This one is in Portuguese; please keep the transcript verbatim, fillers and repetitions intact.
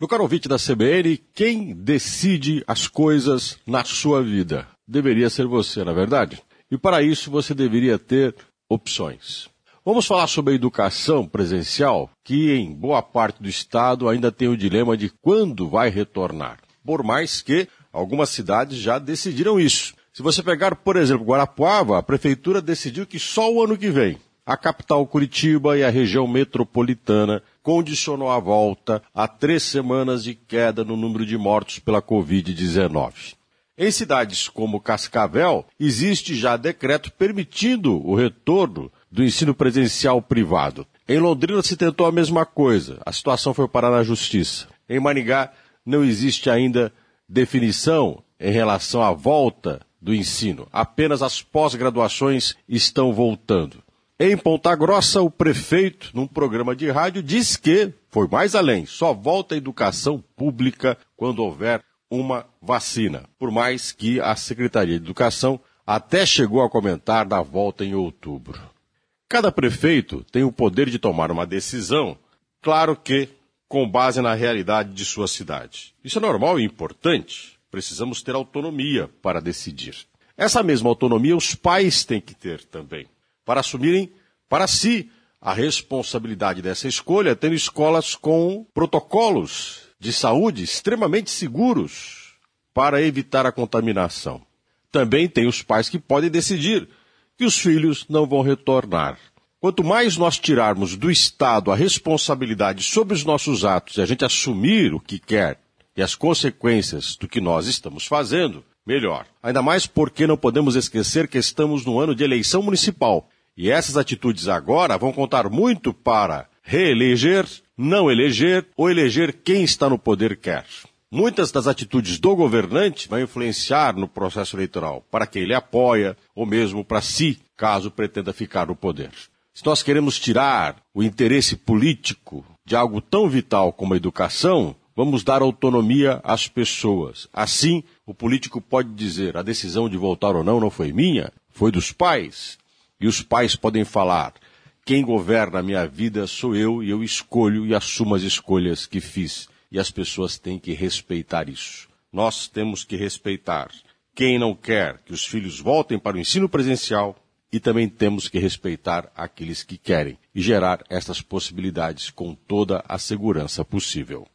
Meu caro ouvinte da C B N, quem decide as coisas na sua vida? Deveria ser você, não é verdade? E para isso você deveria ter opções. Vamos falar sobre a educação presencial, que em boa parte do estado ainda tem o dilema de quando vai retornar. Por mais que algumas cidades já decidiram isso. Se você pegar, por exemplo, Guarapuava, a prefeitura decidiu que só o ano que vem. A capital Curitiba e a região metropolitana condicionou a volta a três semanas de queda no número de mortos pela covid dezenove. Em cidades como Cascavel, existe já decreto permitindo o retorno do ensino presencial privado. Em Londrina se tentou a mesma coisa, a situação foi parar na justiça. Em Maringá não existe ainda definição em relação à volta do ensino, apenas as pós-graduações estão voltando. Em Ponta Grossa, o prefeito, num programa de rádio, diz que, foi mais além, só volta a educação pública quando houver uma vacina. Por mais que a Secretaria de Educação até chegou a comentar da volta em outubro. Cada prefeito tem o poder de tomar uma decisão, claro que com base na realidade de sua cidade. Isso é normal e importante. Precisamos ter autonomia para decidir. Essa mesma autonomia os pais têm que ter também, para assumirem para si a responsabilidade dessa escolha, tendo escolas com protocolos de saúde extremamente seguros para evitar a contaminação. Também tem os pais que podem decidir que os filhos não vão retornar. Quanto mais nós tirarmos do Estado a responsabilidade sobre os nossos atos e a gente assumir o que quer e as consequências do que nós estamos fazendo, melhor. Ainda mais porque não podemos esquecer que estamos no ano de eleição municipal. E essas atitudes agora vão contar muito para reeleger, não eleger ou eleger quem está no poder quer. Muitas das atitudes do governante vão influenciar no processo eleitoral para quem ele apoia ou mesmo para si, caso pretenda ficar no poder. Se nós queremos tirar o interesse político de algo tão vital como a educação, vamos dar autonomia às pessoas. Assim, o político pode dizer, a decisão de voltar ou não não foi minha, foi dos pais. E os pais podem falar, quem governa a minha vida sou eu e eu escolho e assumo as escolhas que fiz. E as pessoas têm que respeitar isso. Nós temos que respeitar quem não quer que os filhos voltem para o ensino presencial e também temos que respeitar aqueles que querem e gerar essas possibilidades com toda a segurança possível.